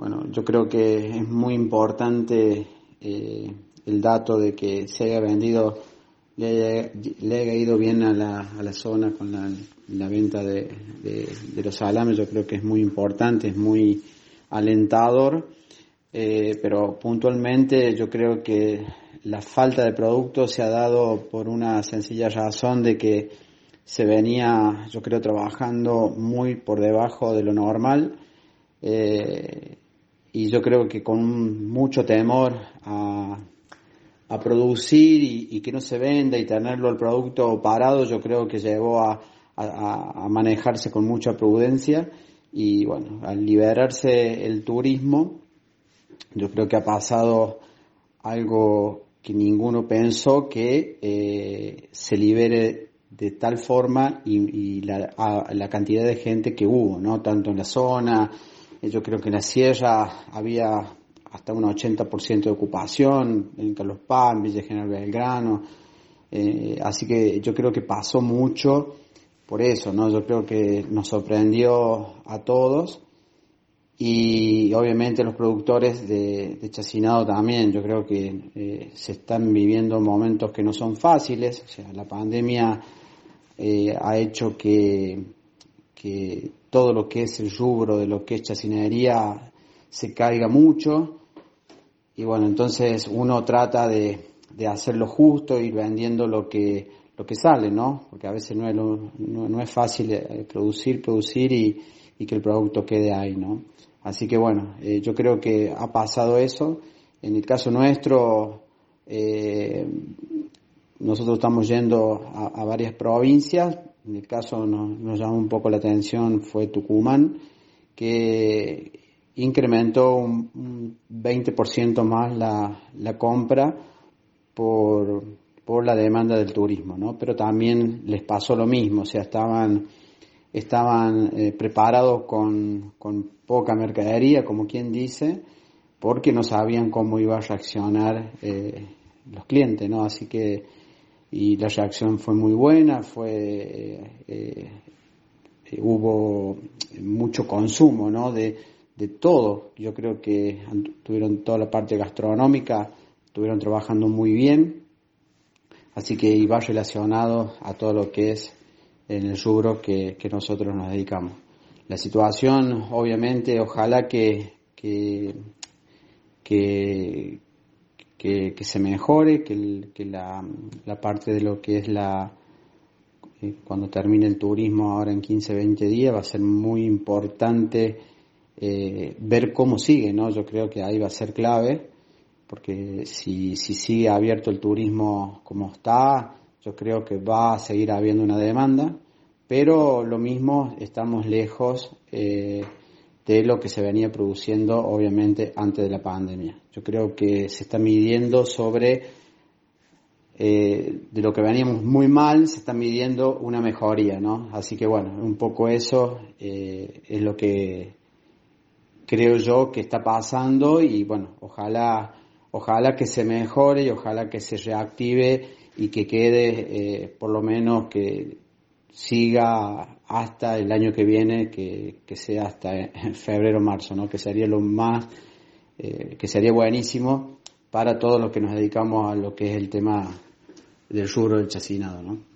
Bueno, yo creo que es muy importante el dato de que se haya vendido, le haya ido bien a la zona con la venta de los salames. Yo creo que es muy importante, es muy alentador, pero puntualmente yo creo que la falta de producto se ha dado por una sencilla razón de que se venía, yo creo, trabajando muy por debajo de lo normal. Y yo creo que con mucho temor a producir y que no se venda y tenerlo el producto parado, yo creo que llevó a manejarse con mucha prudencia. Y bueno, al liberarse el turismo, yo creo que ha pasado algo que ninguno pensó, que se libere de tal forma y la cantidad de gente que hubo, ¿no? Tanto en la zona. Yo creo que en la sierra había hasta un 80% de ocupación, en Carlos Paz, en Villa General Belgrano, así que yo creo que pasó mucho por eso, ¿no? Yo creo que nos sorprendió a todos y obviamente los productores de chacinado también. Yo creo que se están viviendo momentos que no son fáciles. O sea, la pandemia ha hecho que todo lo que es el rubro de lo que es chacinería se caiga mucho, y bueno, entonces uno trata de hacer lo justo, ir vendiendo lo que sale, ¿no? Porque a veces no es fácil producir y que el producto quede ahí, ¿no? Así que bueno, yo creo que ha pasado eso. En el caso nuestro, nosotros estamos yendo a varias provincias. En el caso nos llamó un poco la atención fue Tucumán, que incrementó un 20% más la compra por la demanda del turismo, ¿no? Pero también les pasó lo mismo. O sea, estaban preparados con poca mercadería, como quien dice, porque no sabían cómo iba a reaccionar los clientes, ¿no? Así que, y la reacción fue muy buena, hubo mucho consumo, ¿no? De todo. Yo creo que tuvieron toda la parte gastronómica, estuvieron trabajando muy bien, así que iba relacionado a todo lo que es en el rubro que nosotros nos dedicamos. La situación, obviamente, ojalá que se mejore, que la parte de lo que es cuando termine el turismo ahora en 15, 20 días, va a ser muy importante ver cómo sigue, ¿no? Yo creo que ahí va a ser clave, porque si sigue abierto el turismo como está, yo creo que va a seguir habiendo una demanda, pero lo mismo, estamos lejos de lo que se venía produciendo, obviamente, antes de la pandemia. Yo creo que se está midiendo de lo que veníamos muy mal, se está midiendo una mejoría, ¿no? Así que bueno, un poco eso es lo que creo yo que está pasando, y bueno, ojalá que se mejore y ojalá que se reactive y que quede, por lo menos que siga hasta el año que viene, que sea hasta febrero o marzo, ¿no? Que sería que sería buenísimo para todos los que nos dedicamos a lo que es el tema del rubro del chacinado, ¿no?